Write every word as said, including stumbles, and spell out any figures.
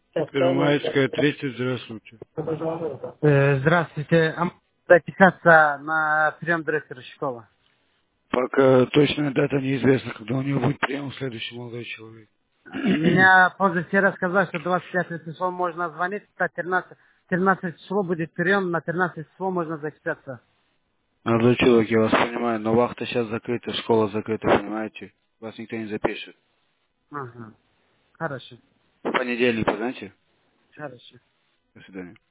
Первомайская, тридцать, здравствуйте. Э, Здравствуйте. А можно записаться на прием директора школы? Пока точная дата неизвестна, когда у него будет прием следующий молодой человек. Меня позавчера сказали, что двадцать пятое число можно звонить, а тринадцать, тринадцать число будет прием, на тринадцать число можно записаться. Молодой человек, я вас понимаю, но вахта сейчас закрыта, школа закрыта, понимаете? Вас никто не запишет. Ага. Хорошо. В понедельник, знаете? Хорошо. До свидания.